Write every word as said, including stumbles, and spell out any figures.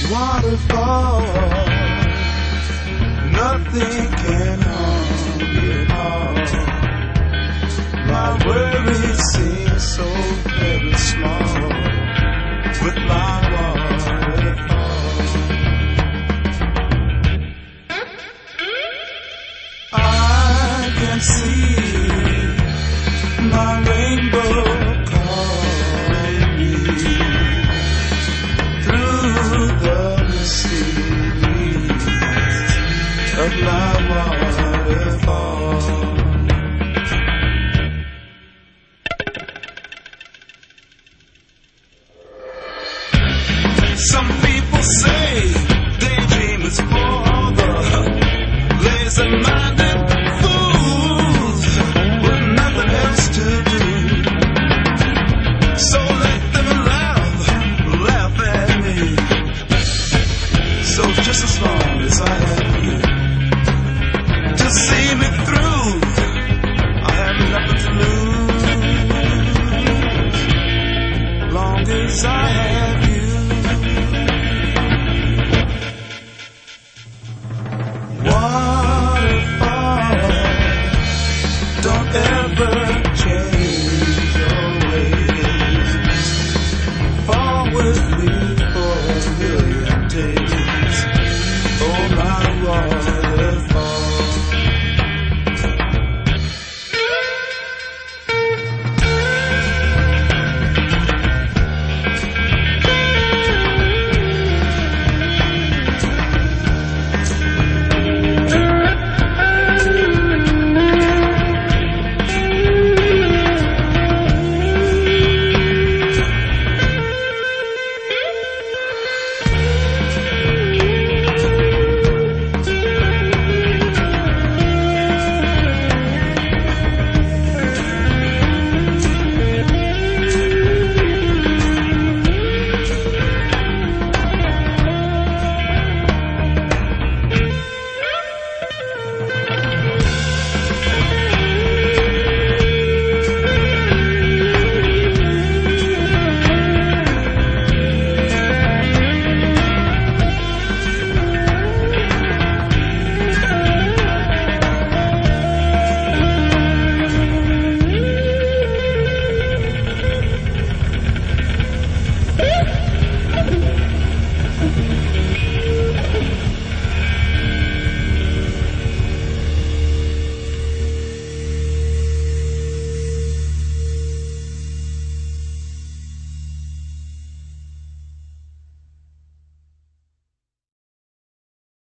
waterfalls, nothing can harm you at all. My worries seem so very small with my waterfall. I can see my rainbow calling me through the misty breeze of my waterfall. Some people say daydream is for the lazy-minded fools with nothing else to do. So let them laugh, laugh at me. So just as long as I have you to see me through, I have nothing to lose. Long as I have you. Waterfall, don't ever change your ways. Fall with me for a million days. Oh, my water.